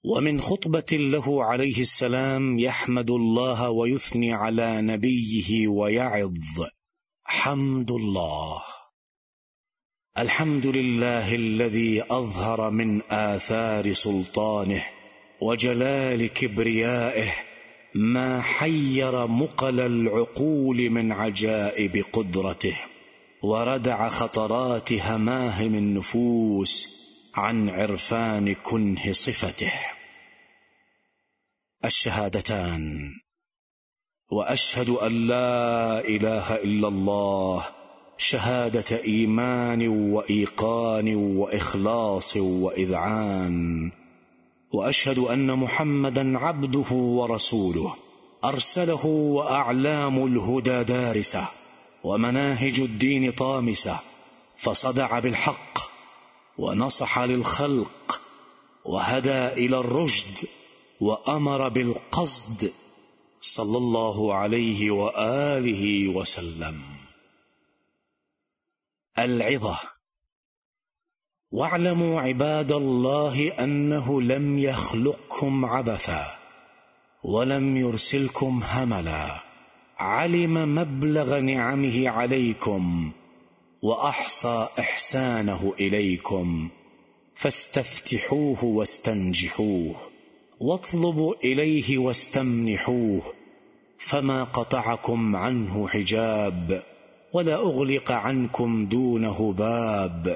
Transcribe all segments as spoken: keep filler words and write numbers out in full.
ومن خطبة له عليه السلام يحمد الله ويثني على نبيه ويعظ: حمد الله، الحمد لله الذي أظهر من آثار سلطانه وجلال كبريائه ما حير مقل العقول من عجائب قدرته، وردع خطرات هماهم النفوس عن عرفان كنه صفته. الشهادتان، وأشهد أن لا إله إلا الله شهادة إيمان وإيقان وإخلاص وإذعان، وأشهد أن محمدا عبده ورسوله أرسله وأعلام الهدى دارسة ومناهج الدين طامسة، فصدع بالحق ونصح للخلق وهدى إلى الرشد وأمر بالقصد، صلى الله عليه وآله وسلم. العظة: واعلموا عباد الله أنه لم يخلقكم عبثا ولم يرسلكم هملا، علم مبلغ نعمه عليكم وأحصى إحسانه إليكم، فاستفتحوه واستنجحوه واطلبوا إليه واستمنحوه، فما قطعكم عنه حجاب ولا أغلق عنكم دونه باب،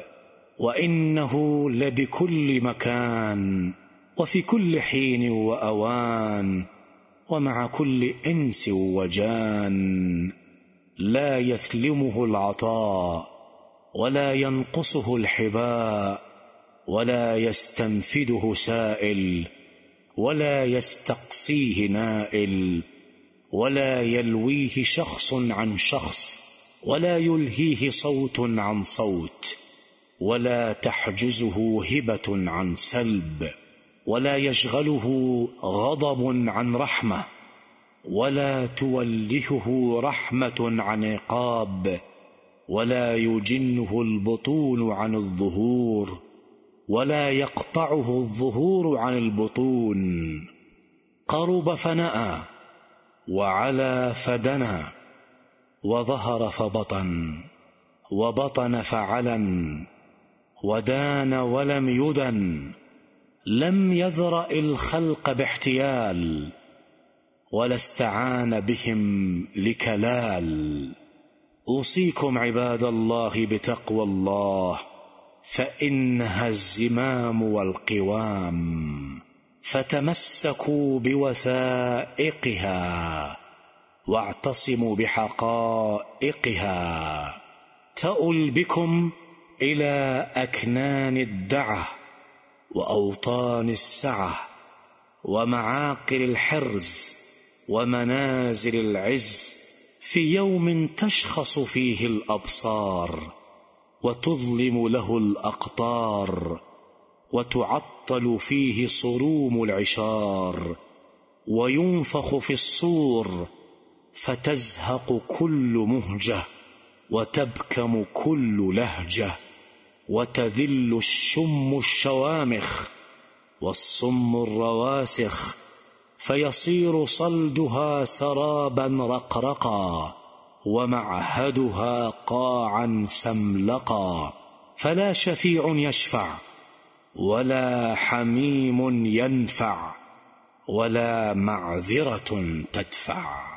وإنه لبكل مكان وفي كل حين وأوان ومع كل إنس وجان، لا يثلمه العطاء ولا ينقصه الحباء ولا يستنفده سائل ولا يستقصيه نائل، ولا يلويه شخص عن شخص ولا يلهيه صوت عن صوت، ولا تحجزه هبة عن سلب، ولا يشغله غضب عن رحمة، ولا تولهه رحمة عن عقاب، ولا يجنه البطون عن الظهور، ولا يقطعه الظهور عن البطون. قرب فنأى وعلى فدنا، وظهر فبطن وبطن فعلن، ودان ولم يدن، لم يذرأ الخلق باحتيال ولا استعان بهم لكلال. أوصيكم عباد الله بتقوى الله، فإنها الزمام والقوام، فتمسكوا بوثائقها واعتصموا بحقائقها، تؤل بكم إلى أكنان الدعة وأوطان السعة ومعاقل الحرز ومنازل العز، في يوم تشخص فيه الأبصار وتظلم له الأقطار، وتعطل فيه صروم العشار، وينفخ في الصور فتزهق كل مهجة وتبكم كل لهجة، وتذل الشم الشوامخ والصم الرواسخ، فيصير صلدها سرابا رقرقا ومعهدها قاعا سملقا، فلا شفيع يشفع ولا حميم ينفع ولا معذرة تدفع.